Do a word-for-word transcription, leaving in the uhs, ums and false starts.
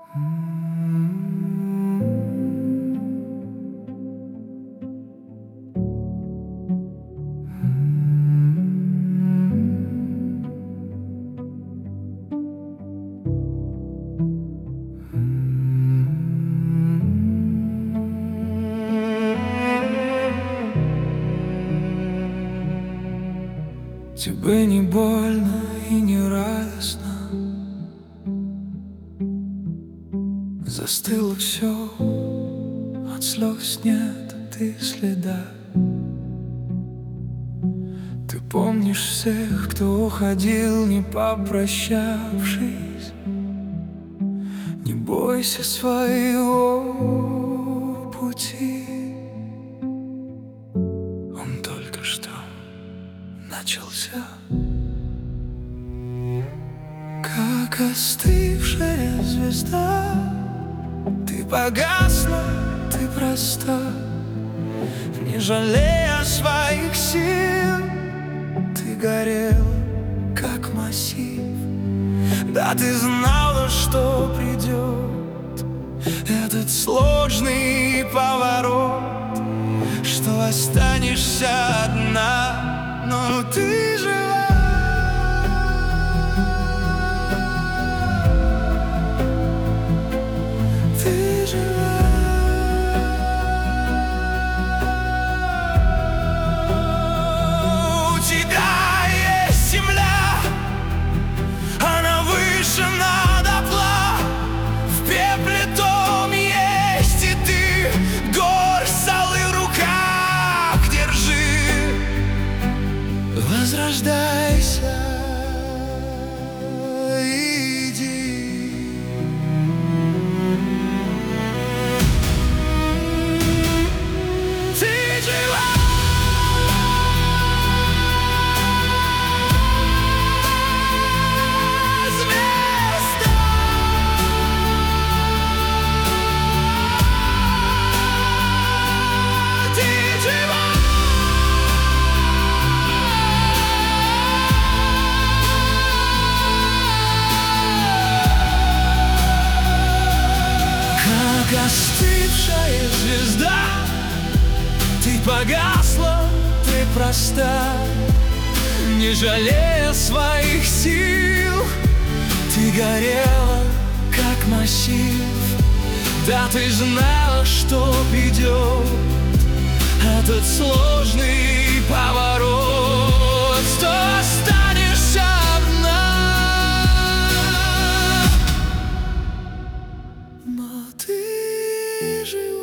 Тебе не больно и не радостно, застыло все, от слез нет и следа. Ты помнишь всех, кто уходил, не попрощавшись. Не бойся своего пути, он только что начался. Как остывшая звезда, ты погасла, ты проста. Не жалея своих сил, ты горел, как массив. Да, ты знала, что придет этот сложный поворот, что останешься одна, но ты жива. Ты жива. У тебя есть земля, она выше над опла. В пепле том есть и ты, горсть золы в руках держи. Возрождайся, иди. Ты жива. Как остывшая звезда, ты погасла, ты проста. Не жалея своих сил, ты горела, как массив. Да, ты знала, что придет этот сложный поворот, что останешься одна, но ты жива.